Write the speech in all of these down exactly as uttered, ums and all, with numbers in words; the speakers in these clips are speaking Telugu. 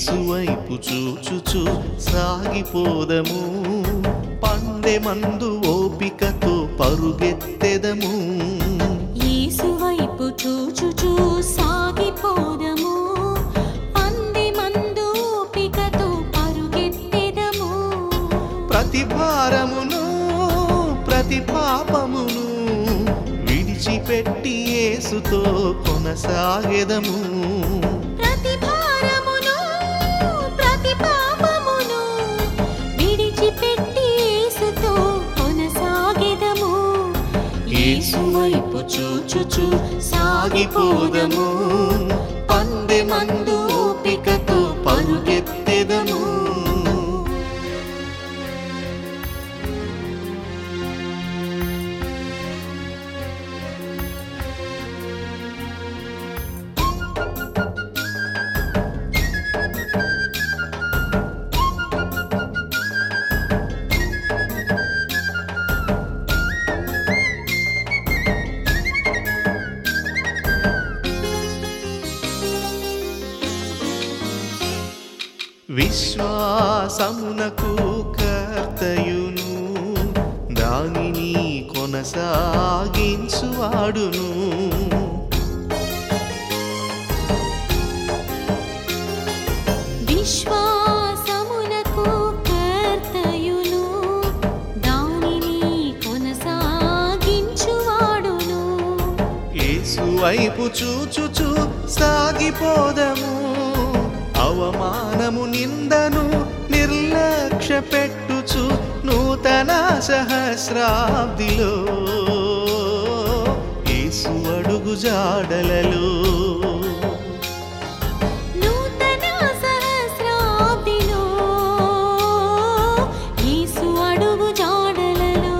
యేసు వైపు చూచుచు సాగిపోదము, పందె మందు ఓపికతో పరుగెత్తెదము. యేసు వైపు చూచుచు సాగిపోదము, పందె మందు ఓపికతో పరుగెత్తెదము. ప్రతి భారమును ప్రతి పాపమును విడిచిపెట్టి యేసుతో కొనసాగెదము. ప్రతి భారమును ప్రతి పాపమును విడిచిపెట్టి యేసుతో కొనసాగెదము. యేసు వైపు చూచుచు సాగిపోదము, పందె మందు ఓపికతో పరుగెత్తెదము. విశ్వాసమునకు కర్తయును, దానిని కొనసాగించువాడును. విశ్వాసమునకు కర్తయును, దానిని కొనసాగించువాడును. యేసు వైపు చూచుచు సాగిపోదము, అవమానము నిందను నిర్లక్ష్య పెట్టుచు నూతన సహస్రాబ్దిలో యేసు అడుగు జాడలలో. నూతన సహస్రాబ్దిలో యేసు అడుగు జాడలలో.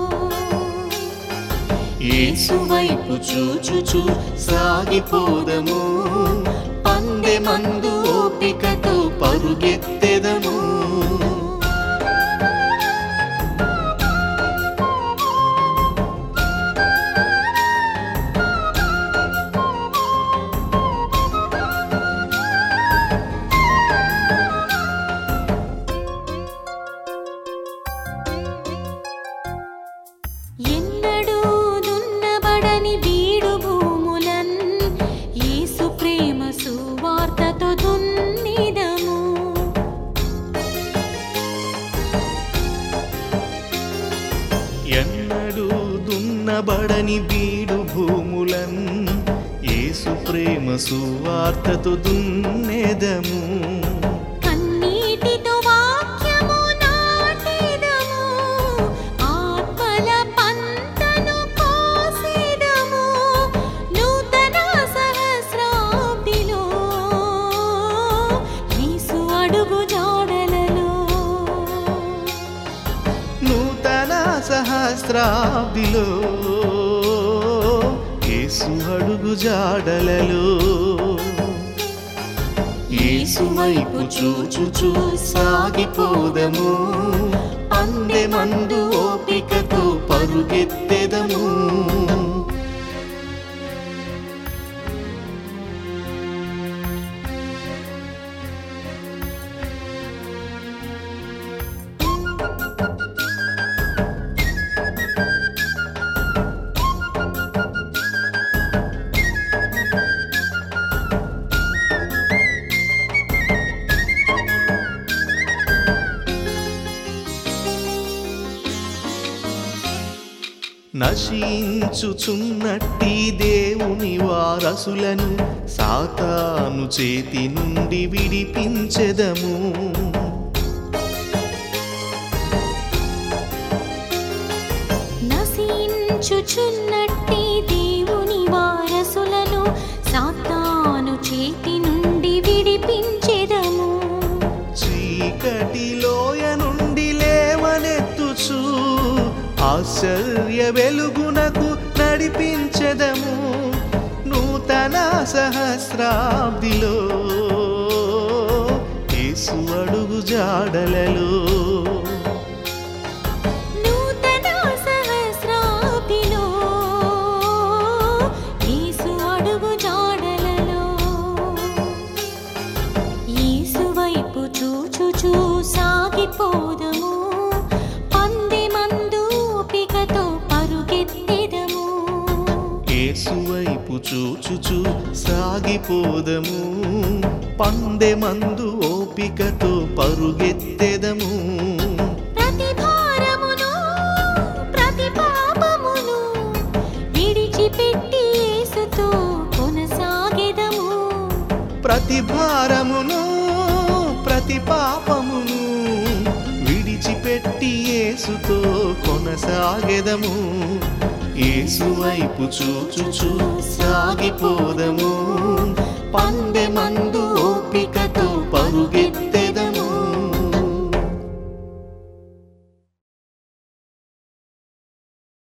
యేసు వైపు చూచుచు సాగిపోదము, పందె మందు ఓపికతో పరుగెత్తెదము. ఎన్నడూ దున్నబడని బీడు భూములన్ యేసు ప్రేమ సువార్తతో దున్నిదము. ఎన్నడూ దున్నబడని బీడు భూములన్ యేసు ప్రేమ సువార్తతో దున్నేదము. కన్నీటితో వాక్యము నాటెదము, ఆత్మల పంటను కోసెదము. నూతన సహస్రాబ్దిలో యేసు అడుగు జాడలలో. నూతన సహస్రాబ్దిలో యేసు అడుగు జాడలలో. యేసు వైపు చూచుచు సాగిపోదము, పందె మందు ఓపికతో పరుగెత్తెదము. నశించుచున్నట్టి దేవుని వారసులను సాతాను చేతి నుండి విడిపించెదము. నశించుచున్నట్టి దేవుని వారసులను సాతాను చేతి నుండి విడిపించెదము. చీకటి లోయ నుండి లేవనెత్తుచు ఆశ్చర్య వెలుగునకు నడిపించెదము. నూతన సహస్రాబ్దిలో యేసు అడుగు జాడలలో. నూతన సహస్రాబ్దిలో యేసు అడుగు జాడలలో. యేసు చూచుచు సాగిపోదము పందెమందు ఓపికతో పరుగెత్తెదము ప్రతి భారమును ప్రతి పాపమును విడిచిపెట్టి యేసుతో కొనసాగెదము ప్రతి భారమును ప్రతి పాపమును విడిచిపెట్టి యేసుతో కొనసాగెదము యేసు వైపు చూచుచు సాగిపోదము